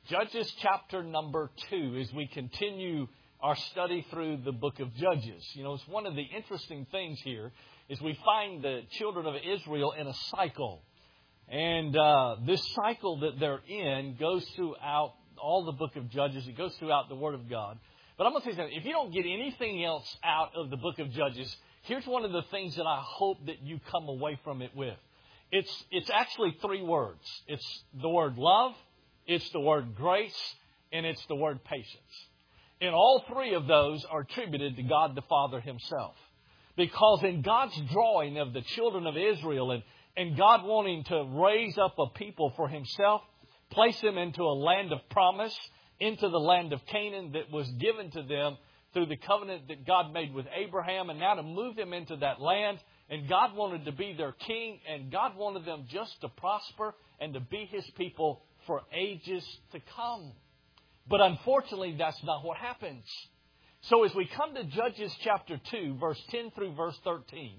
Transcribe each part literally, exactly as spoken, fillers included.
Judges chapter number two as we continue our study through the book of Judges. You know, it's one of the interesting things here is we find the children of Israel in a cycle. And uh, this cycle that they're in goes throughout all the book of Judges. It goes throughout the Word of God. But I'm going to tell you something. If you don't get anything else out of the book of Judges, here's one of the things that I hope that you come away from it with. It's, it's actually three words. It's the word love, it's the word grace, and it's the word patience. And all three of those are attributed to God the Father Himself. Because in God's drawing of the children of Israel and, and God wanting to raise up a people for Himself, place them into a land of promise, into the land of Canaan that was given to them through the covenant that God made with Abraham, and now to move them into that land. And God wanted to be their king, and God wanted them just to prosper and to be His people for ages to come. But unfortunately, that's not what happens. So as we come to Judges chapter two, verse ten through verse thirteen,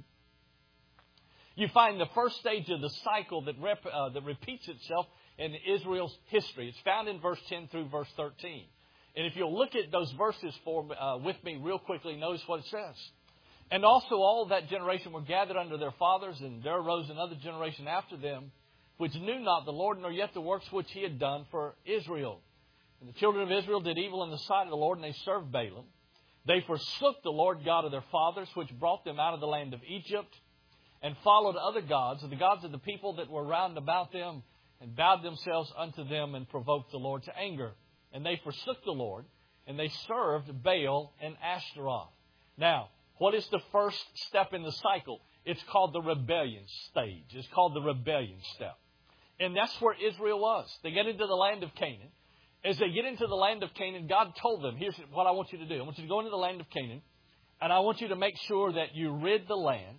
you find the first stage of the cycle that, rep, uh, that repeats itself in Israel's history. It's found in verse ten through verse thirteen. And if you'll look at those verses for uh, with me real quickly, notice what it says. And also all that generation were gathered under their fathers, and there arose another generation after them, which knew not the Lord, nor yet the works which He had done for Israel. And the children of Israel did evil in the sight of the Lord, and they served Balaam. They forsook the Lord God of their fathers, which brought them out of the land of Egypt, and followed other gods, the gods of the people that were round about them, and bowed themselves unto them, and provoked the Lord to anger. And they forsook the Lord, and they served Baal and Ashtaroth. Now, what is the first step in the cycle? It's called the rebellion stage. It's called the rebellion step. And that's where Israel was. They get into the land of Canaan. As they get into the land of Canaan, God told them, here's what I want you to do. I want you to go into the land of Canaan, and I want you to make sure that you rid the land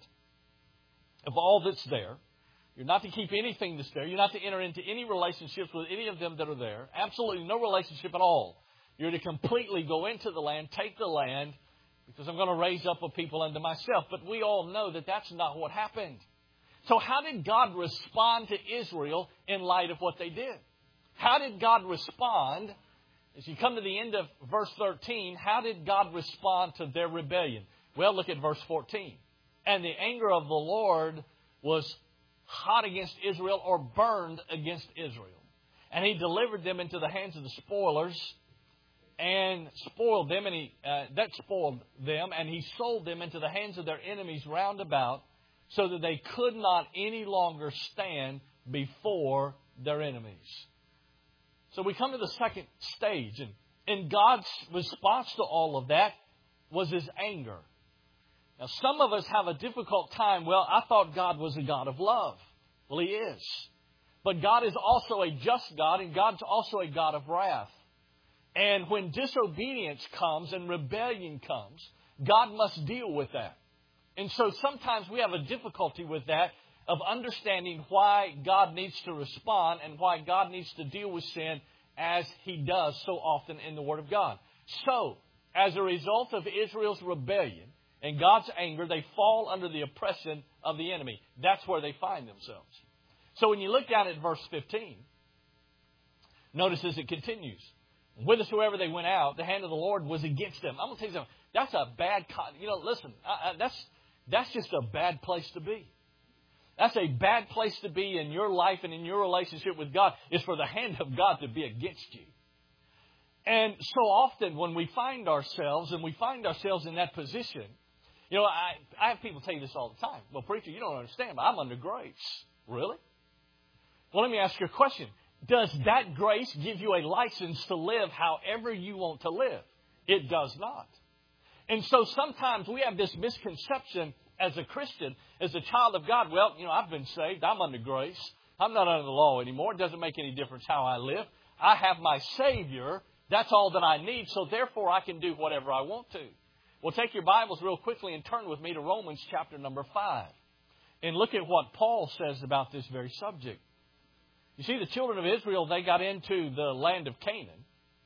of all that's there. You're not to keep anything that's there. You're not to enter into any relationships with any of them that are there. Absolutely no relationship at all. You're to completely go into the land, take the land, because I'm going to raise up a people unto myself. But we all know that that's not what happened. So how did God respond to Israel in light of what they did? How did God respond? As you come to the end of verse thirteen, how did God respond to their rebellion? Well, look at verse fourteen. And the anger of the Lord was hot against Israel, or burned against Israel. And He delivered them into the hands of the spoilers, and spoiled them, and he uh, that spoiled them, and He sold them into the hands of their enemies round about, so that they could not any longer stand before their enemies. So we come to the second stage, and, and God's response to all of that was His anger. Now, some of us have a difficult time. Well, I thought God was a God of love. Well, He is. But God is also a just God, and God's also a God of wrath. And when disobedience comes and rebellion comes, God must deal with that. And so sometimes we have a difficulty with that, of understanding why God needs to respond and why God needs to deal with sin as He does so often in the Word of God. So, as a result of Israel's rebellion and God's anger, they fall under the oppression of the enemy. That's where they find themselves. So when you look down at verse fifteen, notice as it continues. Whithersoever they went out, the hand of the Lord was against them. I'm going to tell you something. That's a bad, you know, listen, I, I, that's, that's just a bad place to be. That's a bad place to be in your life and in your relationship with God, is for the hand of God to be against you. And so often when we find ourselves, and we find ourselves in that position, you know, I, I have people tell you this all the time. Well, preacher, you don't understand, but I'm under grace. Really? Well, let me ask you a question. Does that grace give you a license to live however you want to live? It does not. And so sometimes we have this misconception as a Christian, as a child of God. Well, you know, I've been saved. I'm under grace. I'm not under the law anymore. It doesn't make any difference how I live. I have my Savior. That's all that I need. So therefore, I can do whatever I want to. Well, take your Bibles real quickly and turn with me to Romans chapter number five. And look at what Paul says about this very subject. You see, the children of Israel, they got into the land of Canaan.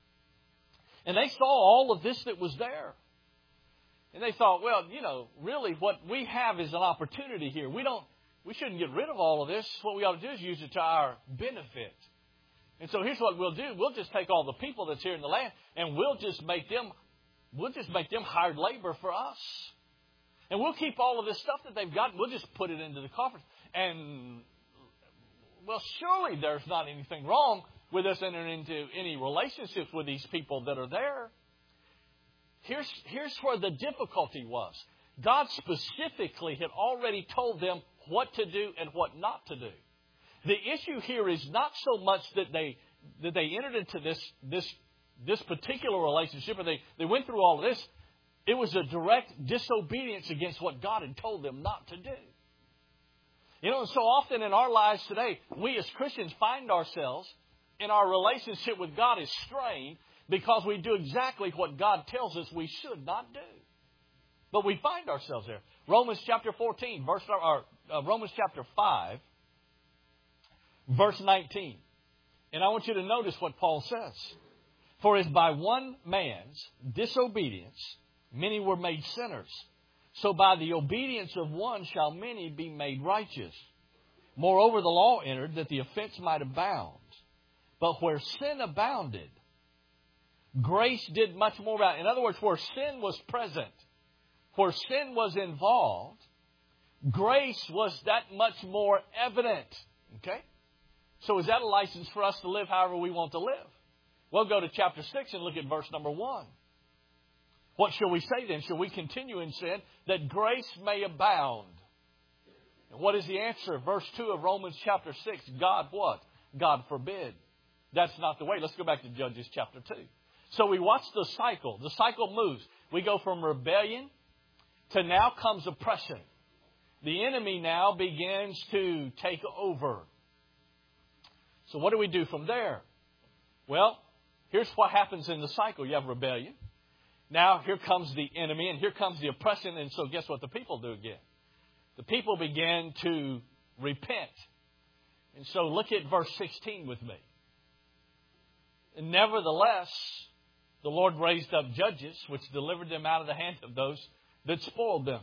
And they saw all of this that was there. And they thought, well, you know, really what we have is an opportunity here. We don't, we shouldn't get rid of all of this. What we ought to do is use it to our benefit. And so here's what we'll do. We'll just take all the people that's here in the land and we'll just make them, we'll just make them hired labor for us. And we'll keep all of this stuff that they've got and we'll just put it into the coffers. And, well, surely there's not anything wrong with us entering into any relationships with these people that are there. Here's, here's where the difficulty was. God specifically had already told them what to do and what not to do. The issue here is not so much that they that they entered into this this this particular relationship or they, they went through all of this. It was a direct disobedience against what God had told them not to do. You know, and so often in our lives today, we as Christians find ourselves in our relationship with God is strained because we do exactly what God tells us we should not do. But we find ourselves there. Romans chapter fourteen, verse or uh, Romans chapter five, verse nineteen. And I want you to notice what Paul says. For as by one man's disobedience many were made sinners, so by the obedience of one shall many be made righteous. Moreover, the law entered that the offense might abound. But where sin abounded, grace did much more abound. In other words, where sin was present, where sin was involved, grace was that much more evident. Okay? So is that a license for us to live however we want to live? We'll go to chapter six and look at verse number one. What shall we say then? Shall we continue in sin that grace may abound? And what is the answer? Verse two of Romans chapter six. God what? God forbid. That's not the way. Let's go back to Judges chapter two. So we watch the cycle. The cycle moves. We go from rebellion to now comes oppression. The enemy now begins to take over. So what do we do from there? Well, here's what happens in the cycle. You have rebellion. Now here comes the enemy and here comes the oppression. And so guess what the people do again? The people begin to repent. And so look at verse sixteen with me. And nevertheless, the Lord raised up judges which delivered them out of the hand of those that spoiled them.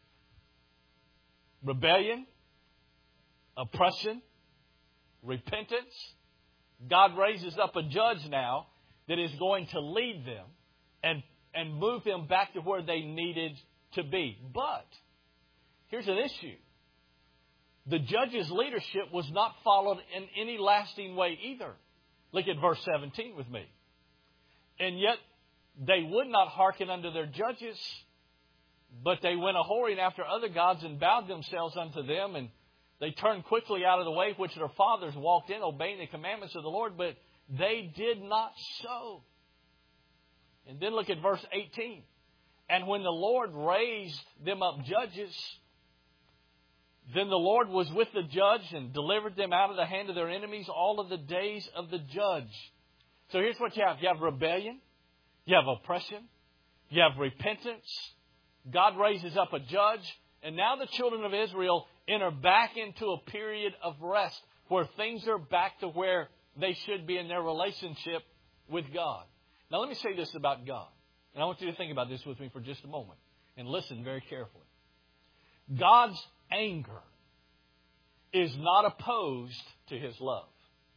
Rebellion, oppression, repentance. God raises up a judge now that is going to lead them and, and move them back to where they needed to be. But here's an issue. The judge's leadership was not followed in any lasting way either. Look at verse seventeen with me. And yet they would not hearken unto their judges, but they went a-whoring after other gods and bowed themselves unto them, and they turned quickly out of the way which their fathers walked in, obeying the commandments of the Lord, but they did not so. And then look at verse eighteen. And when the Lord raised them up judges, then the Lord was with the judge and delivered them out of the hand of their enemies all of the days of the judge. So here's what you have. You have rebellion. You have oppression. You have repentance. God raises up a judge. And now the children of Israel enter back into a period of rest where things are back to where they should be in their relationship with God. Now let me say this about God. And I want you to think about this with me for just a moment. And listen very carefully. God's anger is not opposed to His love.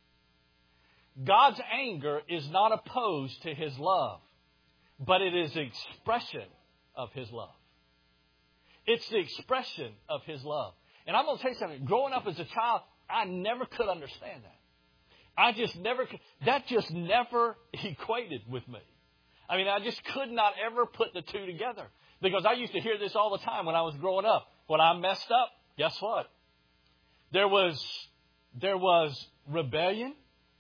God's anger is not opposed to His love, but it is the expression of His love. It's the expression of His love. And I'm going to tell you something. Growing up as a child, I never could understand that. I just never could. That just never equated with me. I mean, I just could not ever put the two together. Because I used to hear this all the time when I was growing up. When I messed up, guess what? There was, there was rebellion.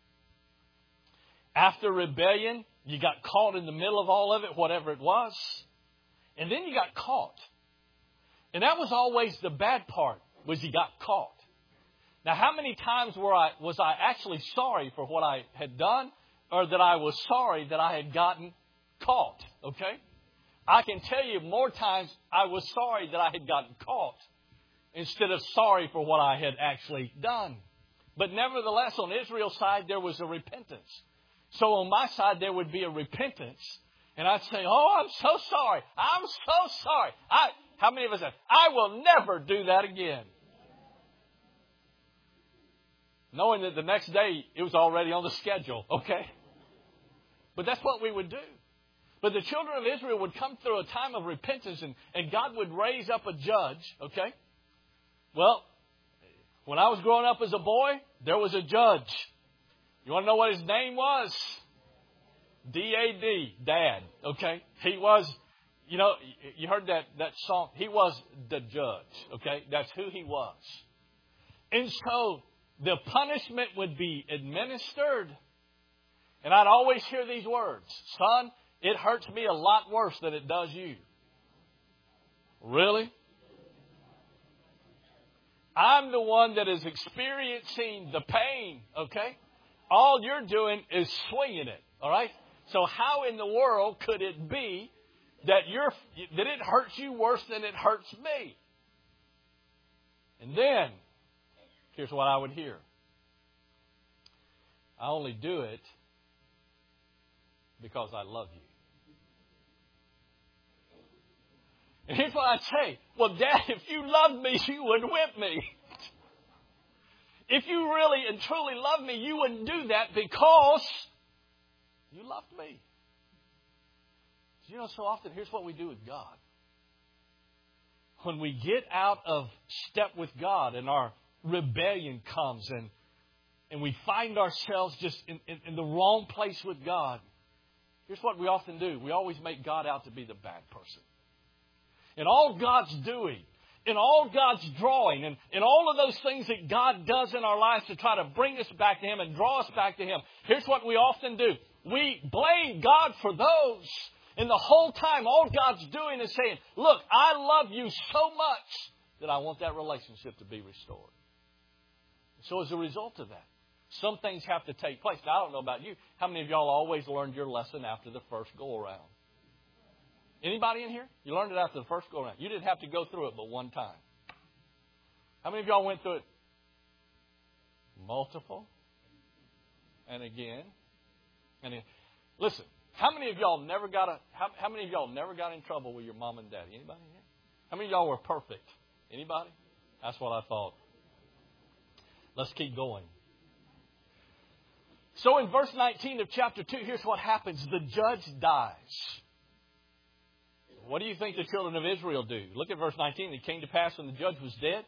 After rebellion, you got caught in the middle of all of it, whatever it was. And then you got caught. And that was always the bad part, was you got caught. Now, how many times were I, was I actually sorry for what I had done, or that I was sorry that I had gotten caught? Okay? I can tell you more times I was sorry that I had gotten caught instead of sorry for what I had actually done. But nevertheless, on Israel's side, there was a repentance. So on my side, there would be a repentance. And I'd say, oh, I'm so sorry. I'm so sorry. I, how many of us said, I will never do that again? knowing that the next day it was already on the schedule, okay? But that's what we would do. But the children of Israel would come through a time of repentance, and, and God would raise up a judge, okay? Well, when I was growing up as a boy, there was a judge. You want to know what his name was? D A D, Dad, okay? He was, you know, you heard that, that song. He was the judge, okay? That's who he was. And so the punishment would be administered. And I'd always hear these words, son, it hurts me a lot worse than it does you. Really? I'm the one that is experiencing the pain, okay? All you're doing is swinging it, all right? So how in the world could it be that you're that it hurts you worse than it hurts me? And then, here's what I would hear. I only do it because I love you. And here's what I'd say. Well, Dad, if you loved me, you would whip me. If you really and truly loved me, you wouldn't do that because you loved me. You know, so often, here's what we do with God. When we get out of step with God and our rebellion comes and, and we find ourselves just in, in, in the wrong place with God, here's what we often do. We always make God out to be the bad person. And all God's doing, in all God's drawing, and in all of those things that God does in our lives to try to bring us back to Him and draw us back to Him, here's what we often do. We blame God for those. And the whole time, all God's doing is saying, look, I love you so much that I want that relationship to be restored. So as a result of that, some things have to take place. Now, I don't know about you. How many of y'all always learned your lesson after the first go-around? Anybody in here? You learned it after the first go-around. You didn't have to go through it but one time. How many of y'all went through it multiple and again and again? Listen, how many of y'all never got a? How, how many of y'all never got in trouble with your mom and daddy? Anybody in here? How many of y'all were perfect? Anybody? That's what I thought. Let's keep going. So in verse nineteen of chapter two, here's what happens. The judge dies. What do you think the children of Israel do? Look at verse nineteen. It came to pass when the judge was dead.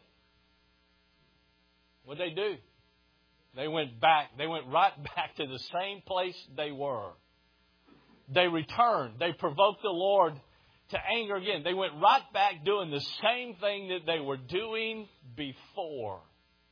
What did they do? They went back. They went right back to the same place they were. They returned. They provoked the Lord to anger again. They went right back doing the same thing that they were doing before.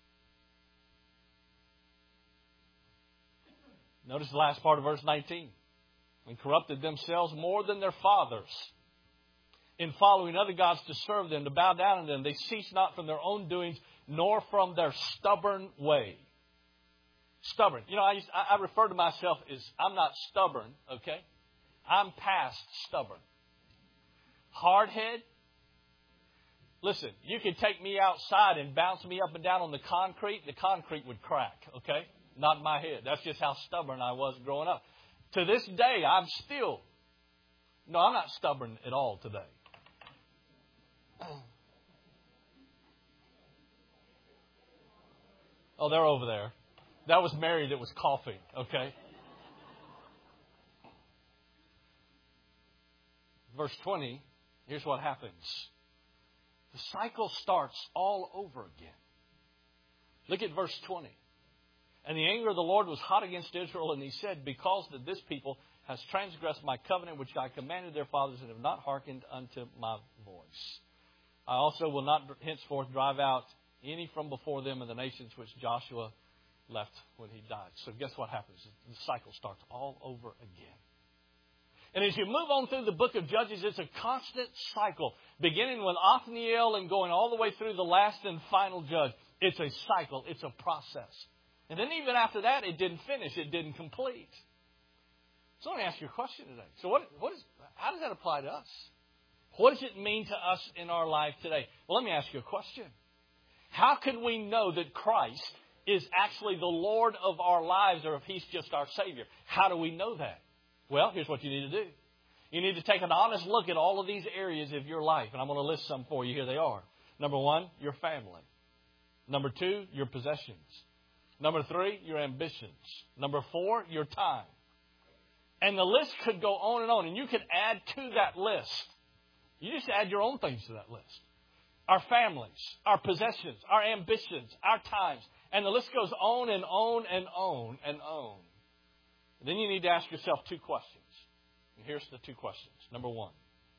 Notice the last part of verse nineteen. And corrupted themselves more than their fathers, in following other gods to serve them, to bow down to them. They cease not from their own doings, nor from their stubborn way. Stubborn. You know, I, used, I, I refer to myself as, I'm not stubborn, okay? I'm past stubborn. Hardhead. Listen, you could take me outside and bounce me up and down on the concrete. The concrete would crack, okay? Not my head. That's just how stubborn I was growing up. To this day, I'm still... No, I'm not stubborn at all today. Oh, they're over there. That was Mary that was coughing, okay? Verse twenty, here's what happens. The cycle starts all over again. Look at verse twenty. And the anger of the Lord was hot against Israel, and He said, because that this people has transgressed my covenant, which I commanded their fathers, and have not hearkened unto my voice. I also will not henceforth drive out any from before them of the nations which Joshua left when he died. So guess what happens? The cycle starts all over again. And as you move on through the book of Judges, it's a constant cycle, beginning with Othniel and going all the way through the last and final judge. It's a cycle. It's a process. And then even after that, it didn't finish. It didn't complete. So let me ask you a question today. So what, what is, how does that apply to us? What does it mean to us in our life today? Well, let me ask you a question. How can we know that Christ is actually the Lord of our lives, or if He's just our Savior? How do we know that? Well, here's what you need to do. You need to take an honest look at all of these areas of your life. And I'm going to list some for you. Here they are. Number one, your family. Number two, your possessions. Number three, your ambitions. Number four, your time. And the list could go on and on. And you could add to that list. You just add your own things to that list. Our families, our possessions, our ambitions, our times. And the list goes on and on and on and on. And then you need to ask yourself two questions. And here's the two questions. Number one.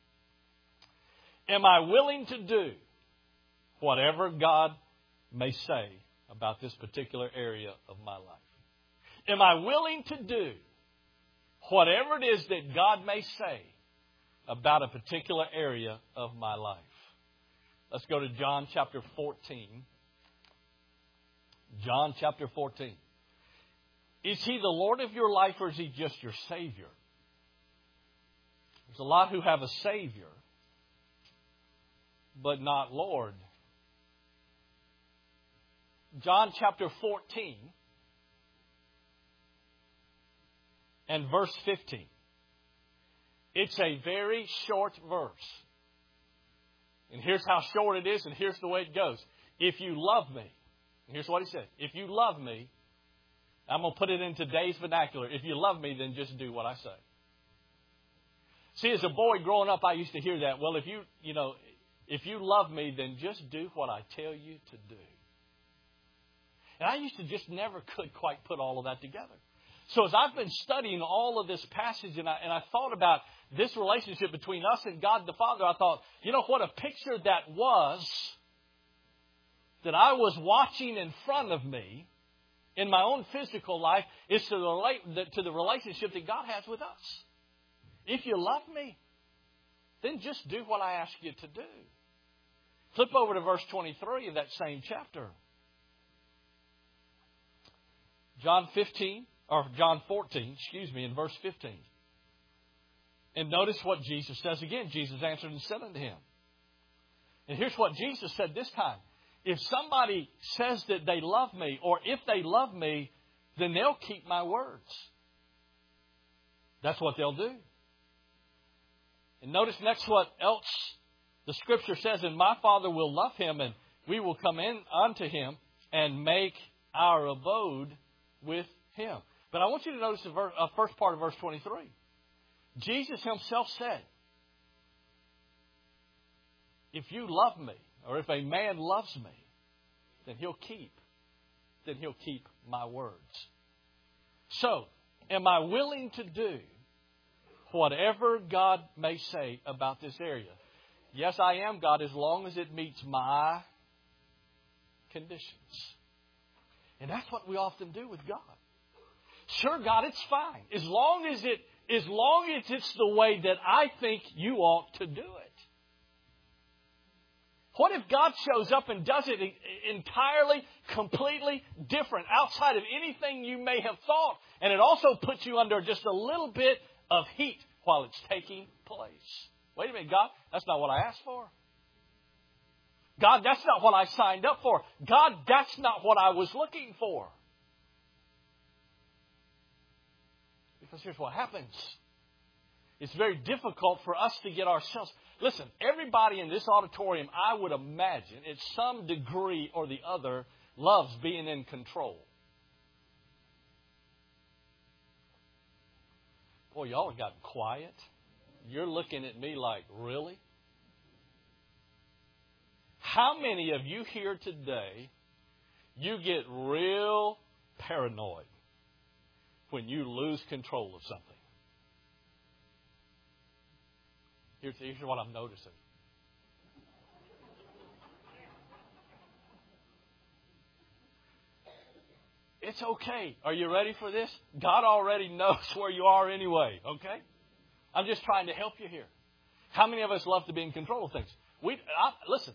Am I willing to do whatever God may say about this particular area of my life? Am I willing to do whatever it is that God may say about a particular area of my life? Let's go to John chapter fourteen. John chapter fourteen. Is He the Lord of your life, or is He just your Savior? There's a lot who have a Savior, but not Lord. John chapter fourteen and verse fifteen. It's a very short verse. And here's how short it is, and here's the way it goes. If you love me, and here's what He said. If you love me, I'm going to put it in today's vernacular. If you love me, then just do what I say. See, as a boy growing up, I used to hear that. Well, if you, you know, if you love me, then just do what I tell you to do. And I used to just never could quite put all of that together. So as I've been studying all of this passage and I, and I thought about this relationship between us and God the Father, I thought, you know what a picture that was that I was watching in front of me in my own physical life is to relate to the relationship that God has with us. If you love me, then just do what I ask you to do. Flip over to verse twenty-three of that same chapter. John fifteen, or John fourteen, excuse me, in verse fifteen. And notice what Jesus says again. Jesus answered and said unto him. And here's what Jesus said this time. If somebody says that they love me, or if they love me, then they'll keep my words. That's what they'll do. And notice next what else the Scripture says, and my Father will love him, and we will come in unto him and make our abode with him. But I want you to notice the ver- uh, first part of verse twenty-three. Jesus Himself said, if you love me, or if a man loves me, then he'll keep, then he'll keep my words. So, am I willing to do whatever God may say about this area? Yes, I am, God, as long as it meets my conditions. And that's what we often do with God. Sure, God, it's fine. As long as it, as long as it's the way that I think you ought to do it. What if God shows up and does it entirely, completely different, outside of anything you may have thought, and it also puts you under just a little bit of heat while it's taking place? Wait a minute, God, that's not what I asked for. God, that's not what I signed up for. God, that's not what I was looking for. Because here's what happens. It's very difficult for us to get ourselves... Listen, everybody in this auditorium, I would imagine, at some degree or the other, loves being in control. Boy, y'all have gotten quiet. You're looking at me like, really? How many of you here today, you get real paranoid when you lose control of something? Here's, here's what I'm noticing. It's okay. Are you ready for this? God already knows where you are anyway, okay? I'm just trying to help you here. How many of us love to be in control of things? We I, Listen.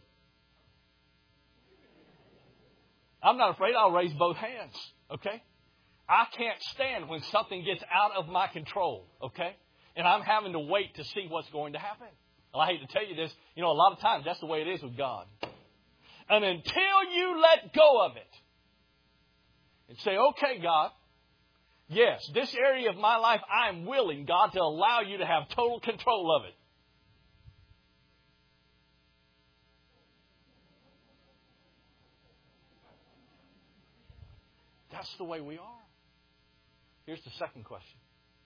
I'm not afraid. I'll raise both hands, okay? I can't stand when something gets out of my control, okay? And I'm having to wait to see what's going to happen. Well, I hate to tell you this. You know, a lot of times that's the way it is with God. And until you let go of it and say, okay, God, yes, this area of my life, I'm willing, God, to allow you to have total control of it. just the way we are. Here's the second question.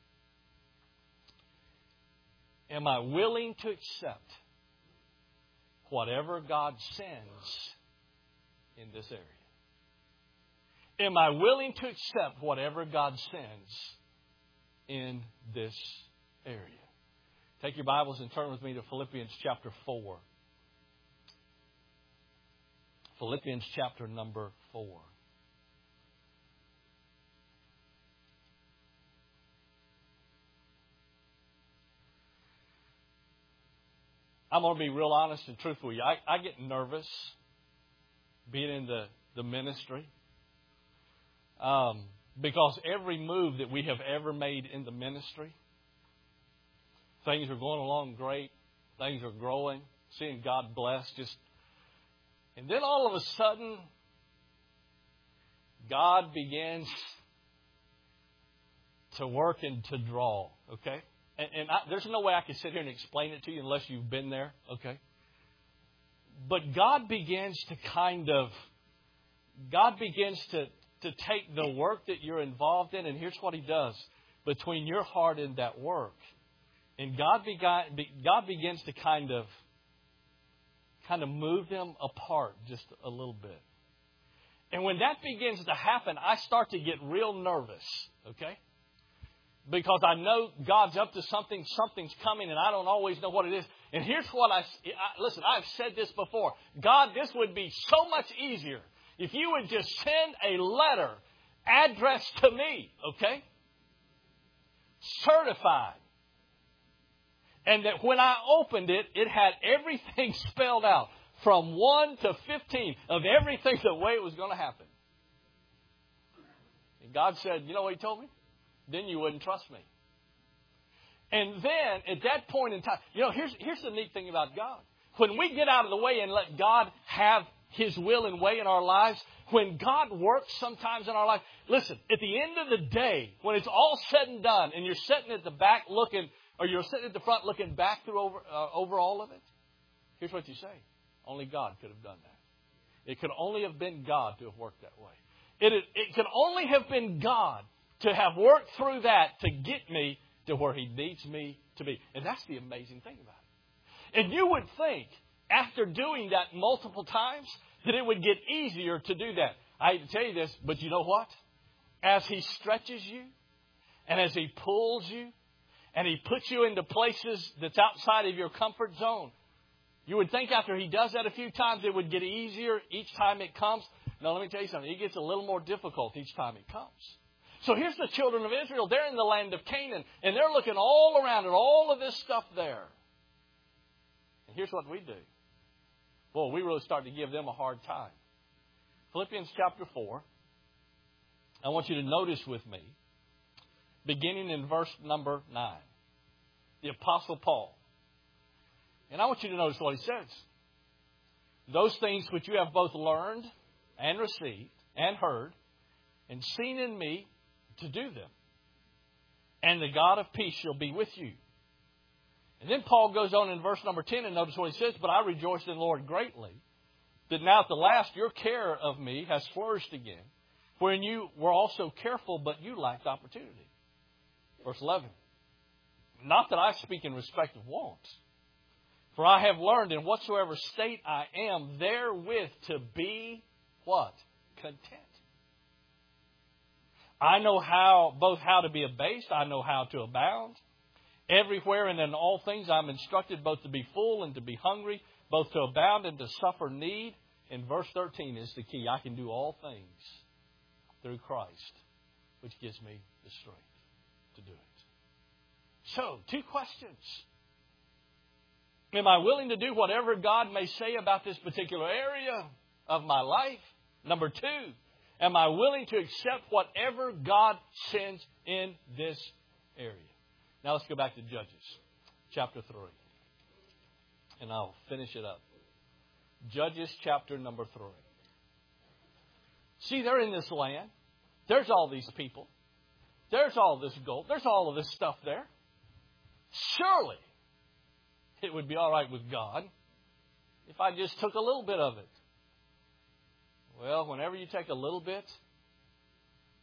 Am I willing to accept whatever God sends in this area? Am I willing to accept whatever God sends in this area? Take your Bibles and turn with me to Philippians chapter four. Philippians chapter number four. I'm going to be real honest and truthful with you. I, I get nervous being in the, the ministry. Um, because every move that we have ever made in the ministry, things are going along great. Things are growing. Seeing God bless. Just, and then all of a sudden, God begins to work and to draw. Okay? And, and I, there's no way I can sit here and explain it to you unless you've been there. Okay? But God begins to kind of, God begins to, to take the work that you're involved in, and here's what He does between your heart and that work. And God, began, God begins to kind of, kind of move them apart just a little bit. And when that begins to happen, I start to get real nervous, okay? Because I know God's up to something, something's coming, and I don't always know what it is. And here's what I, I listen, I've said this before. God, this would be so much easier if you would just send a letter addressed to me, okay? Certified. And that when I opened it, it had everything spelled out from one to fifteen of everything the way it was going to happen. And God said, you know what He told me? Then you wouldn't trust me. And then at that point in time, you know, here's, here's the neat thing about God. When we get out of the way and let God have His will and way in our lives, when God works sometimes in our life, listen, at the end of the day, when it's all said and done and you're sitting at the back looking, or you're sitting at the front looking back through over, uh, over all of it, here's what you say. Only God could have done that. It could only have been God to have worked that way. It, it could only have been God to have worked through that to get me to where He needs me to be. And that's the amazing thing about it. And you would think, after doing that multiple times, that it would get easier to do that. I hate to tell you this, but you know what? As He stretches you, and as He pulls you, and He puts you into places that's outside of your comfort zone, you would think after He does that a few times, it would get easier each time it comes. No, let me tell you something. It gets a little more difficult each time it comes. So here's the children of Israel. They're in the land of Canaan, and they're looking all around at all of this stuff there. And here's what we do. Boy, we really start to give them a hard time. Philippians chapter four. I want you to notice with me, beginning in verse number nine. The Apostle Paul. And I want you to notice what he says. Those things which you have both learned and received and heard and seen in me, to do them. And the God of peace shall be with you. And then Paul goes on in verse number ten and notice what he says. But I rejoice in the Lord greatly that now at the last your care of me has flourished again, wherein you were also careful, but you lacked opportunity. Verse eleven. Not that I speak in respect of wants, for I have learned in whatsoever state I am therewith to be what? Content. I know how, both how to be abased, I know how to abound. Everywhere and in all things I'm instructed both to be full and to be hungry, both to abound and to suffer need. And verse thirteen is the key. I can do all things through Christ, which gives me the strength to do it. So, two questions. Am I willing to do whatever God may say about this particular area of my life? Number two, am I willing to accept whatever God sends in this area? Now let's go back to Judges chapter three. And I'll finish it up. Judges chapter number three. See, they're in this land. There's all these people. There's all this gold. There's all of this stuff there. Surely it would be all right with God if I just took a little bit of it. Well, whenever you take a little bit,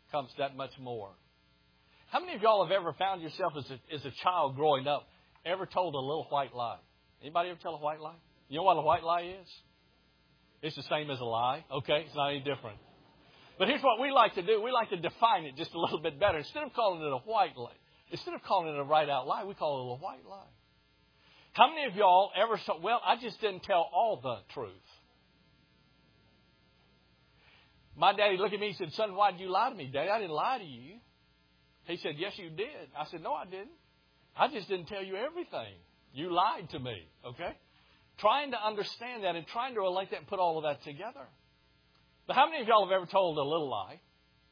comes that much more. How many of y'all have ever found yourself as a, as a child growing up, ever told a little white lie? Anybody ever tell a white lie? You know what a white lie is? It's the same as a lie. Okay, it's not any different. But here's what we like to do. We like to define it just a little bit better. Instead of calling it a white lie, instead of calling it a right out lie, we call it a white lie. How many of y'all ever said, well, I just didn't tell all the truth? My daddy looked at me and said, son, why did you lie to me, Daddy? I didn't lie to you. He said, yes, you did. I said, no, I didn't. I just didn't tell you everything. You lied to me, okay? Trying to understand that and trying to relate that and put all of that together. But how many of y'all have ever told a little lie?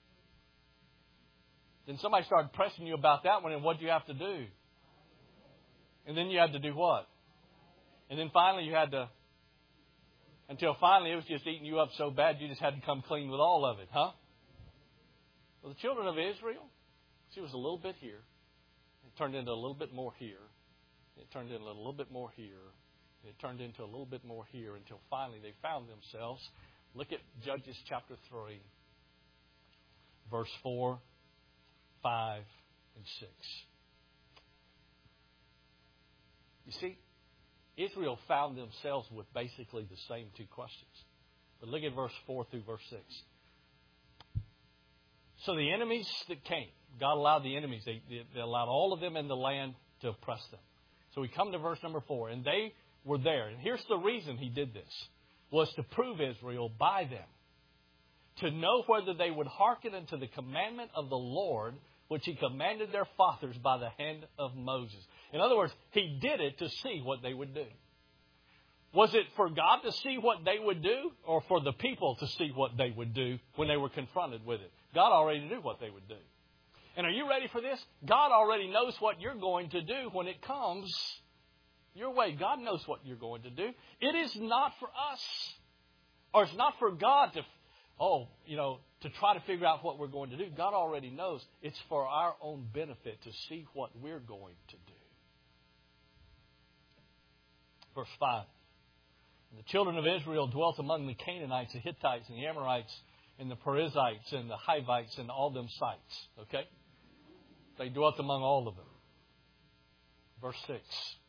Then somebody started pressing you about that one, and what do you have to do? And then you had to do what? And then finally you had to, until finally it was just eating you up so bad you just had to come clean with all of it, huh? Well, the children of Israel, see, it was a little bit here. It turned into a little bit more here. It turned into a little bit more here. It turned into a little bit more here until finally they found themselves. Look at Judges chapter three, verse four, five, and six. You see, Israel found themselves with basically the same two questions. But look at verse four through verse six. So the enemies that came, God allowed the enemies, they, they allowed all of them in the land to oppress them. So we come to verse number four, and they were there. And here's the reason he did this, was to prove Israel by them, to know whether they would hearken unto the commandment of the Lord, which he commanded their fathers by the hand of Moses. In other words, he did it to see what they would do. Was it for God to see what they would do, or for the people to see what they would do when they were confronted with it? God already knew what they would do. And are you ready for this? God already knows what you're going to do when it comes your way. God knows what you're going to do. It is not for us, or it's not for God to, oh, you know, to try to figure out what we're going to do. God already knows. It's for our own benefit to see what we're going to do. Verse five. And the children of Israel dwelt among the Canaanites, the Hittites, and the Amorites, and the Perizzites, and the Hivites, and all them sites. Okay? They dwelt among all of them. Verse six.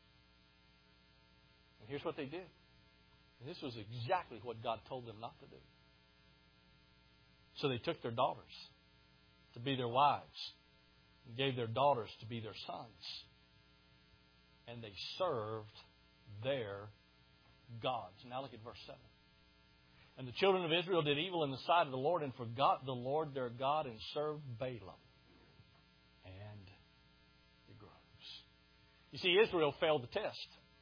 And here's what they did. And this was exactly what God told them not to do. So they took their daughters to be their wives, and gave their daughters to be their sons. And they served their gods. Now look at verse seven. And the children of Israel did evil in the sight of the Lord, and forgot the Lord their God, and served Balaam and the groves. You see, Israel failed the test.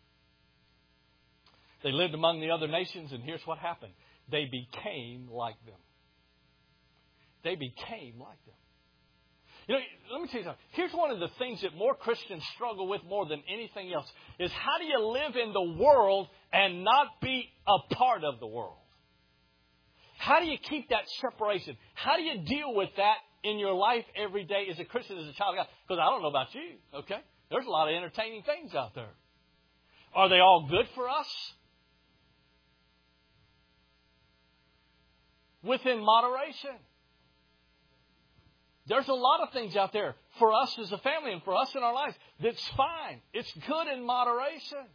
They lived among the other nations, and here's what happened. They became like them. They became like them. You know, let me tell you something. Here's one of the things that more Christians struggle with more than anything else, is how do you live in the world and not be a part of the world? How do you keep that separation? How do you deal with that in your life every day as a Christian, as a child of God? Because I don't know about you, okay? There's a lot of entertaining things out there. Are they all good for us? Within moderation. There's a lot of things out there for us as a family and for us in our lives that's fine. It's good in moderation.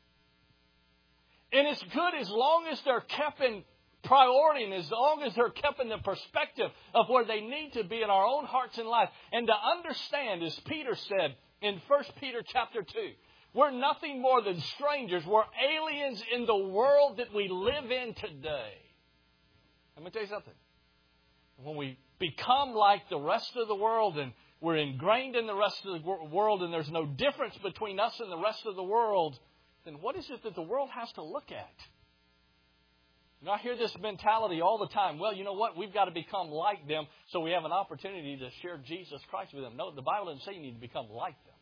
And it's good as long as they're kept in priority and as long as they're kept in the perspective of where they need to be in our own hearts and lives. And to understand, as Peter said in First Peter chapter two, we're nothing more than strangers. We're aliens in the world that we live in today. Let me tell you something. When we become like the rest of the world and we're ingrained in the rest of the world and there's no difference between us and the rest of the world, then what is it that the world has to look at? You know, I hear this mentality all the time. Well, you know what? We've got to become like them so we have an opportunity to share Jesus Christ with them. No, the Bible doesn't say you need to become like them.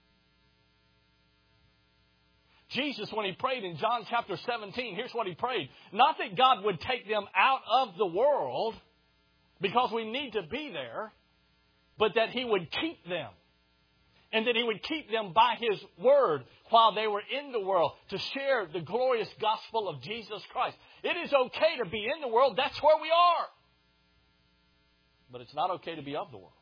Jesus, when he prayed in John chapter seventeen, here's what he prayed. Not that God would take them out of the world, because we need to be there, but that he would keep them. And that he would keep them by his word while they were in the world to share the glorious gospel of Jesus Christ. It is okay to be in the world. That's where we are. but it's not okay to be of the world.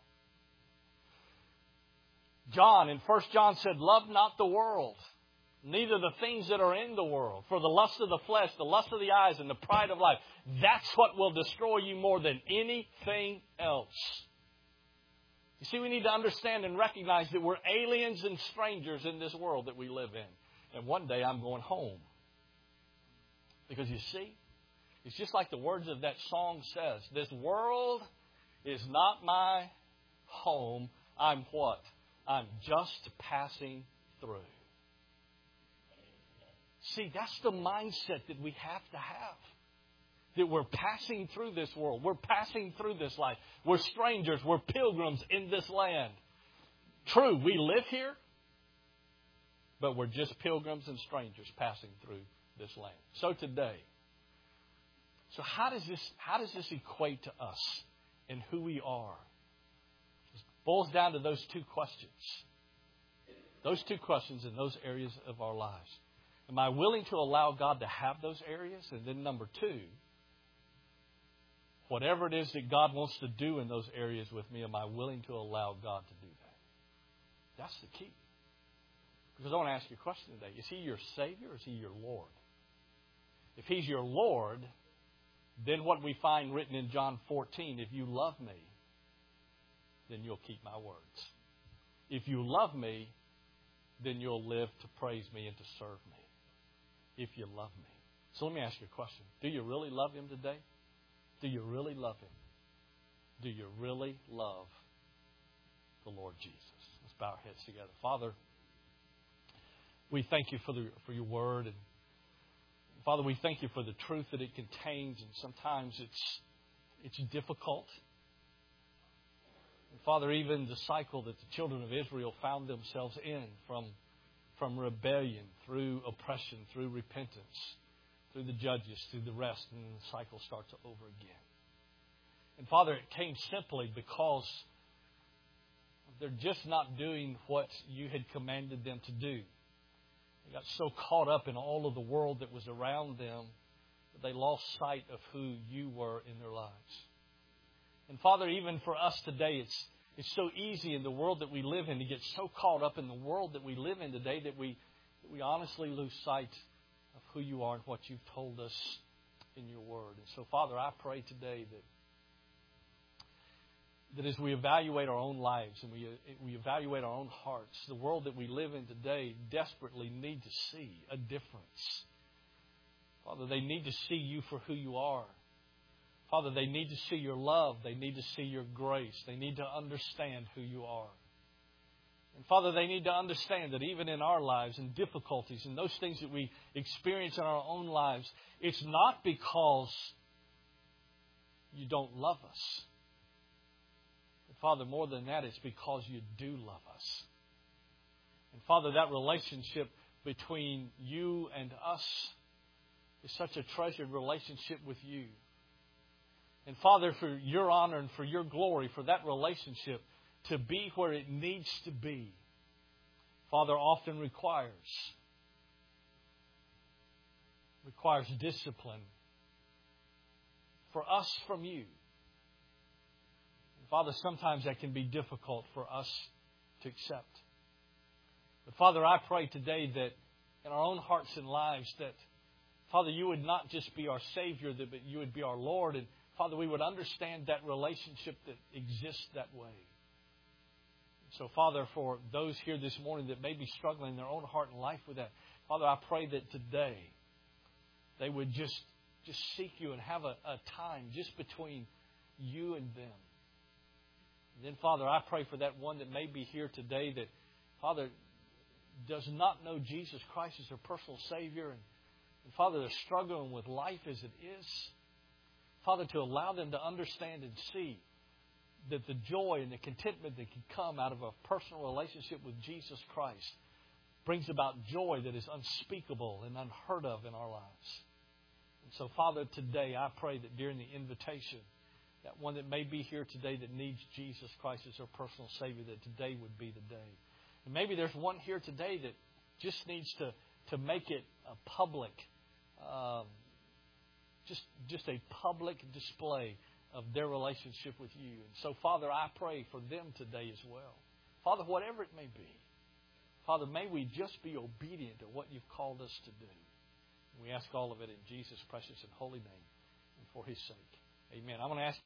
John in First John said, love not the world, neither the things that are in the world. For the lust of the flesh, the lust of the eyes, and the pride of life, that's what will destroy you more than anything else. You see, we need to understand and recognize that we're aliens and strangers in this world that we live in. And one day I'm going home. Because you see, it's just like the words of that song says. This world is not my home. I'm what? I'm just passing through. See, that's the mindset that we have to have. That we're passing through this world. We're passing through this life. We're strangers. We're pilgrims in this land. True, we live here, but we're just pilgrims and strangers passing through this land. So today, so how does this how does this equate to us and who we are? It boils down to those two questions. Those two questions in those areas of our lives. Am I willing to allow God to have those areas? And then number two, whatever it is that God wants to do in those areas with me, am I willing to allow God to do that? That's the key. Because I want to ask you a question today. Is He your Savior or is He your Lord? If He's your Lord, then what we find written in John fourteen, if you love me, then you'll keep my words. If you love me, then you'll live to praise me and to serve me. If you love me. So let me ask you a question. Do you really love Him today? Do you really love Him? Do you really love the Lord Jesus? Let's bow our heads together. Father, we thank You for the for Your Word. And Father, we thank You for the truth that it contains. And sometimes it's it's difficult. And Father, even the cycle that the children of Israel found themselves in from, from rebellion, through oppression, through repentance, through the judges, through the rest, and then the cycle starts over again. And Father, it came simply because they're just not doing what You had commanded them to do. They got so caught up in all of the world that was around them that they lost sight of who You were in their lives. And Father, even for us today, it's it's so easy in the world that we live in to get so caught up in the world that we live in today that we that we honestly lose sight of who You are and what You've told us in Your Word. And so, Father, I pray today that that as we evaluate our own lives and we we evaluate our own hearts, the world that we live in today desperately need to see a difference. Father, they need to see You for who You are. Father, they need to see Your love. They need to see Your grace. They need to understand who You are. And Father, they need to understand that even in our lives and difficulties and those things that we experience in our own lives, it's not because You don't love us. But Father, more than that, it's because You do love us. And Father, that relationship between You and us is such a treasured relationship with You. And Father, for Your honor and for Your glory, for that relationship to be where it needs to be, Father, often requires requires discipline for us from You. And Father, sometimes that can be difficult for us to accept. But Father, I pray today that in our own hearts and lives that, Father, You would not just be our Savior, but You would be our Lord. And Father, we would understand that relationship that exists that way. So, Father, for those here this morning that may be struggling in their own heart and life with that, Father, I pray that today they would just, just seek You and have a, a time just between You and them. And then, Father, I pray for that one that may be here today that, Father, does not know Jesus Christ as their personal Savior. And, and Father, they're struggling with life as it is. Father, to allow them to understand and see that the joy and the contentment that can come out of a personal relationship with Jesus Christ brings about joy that is unspeakable and unheard of in our lives. And so, Father, today I pray that during the invitation, that one that may be here today that needs Jesus Christ as their personal Savior, that today would be the day. And maybe there's one here today that just needs to, to make it a public um, Just, just a public display of their relationship with you. And so, Father, I pray for them today as well. Father, whatever it may be, Father, may we just be obedient to what you've called us to do. We ask all of it in Jesus' precious and holy name and for His sake. Amen. I'm going to ask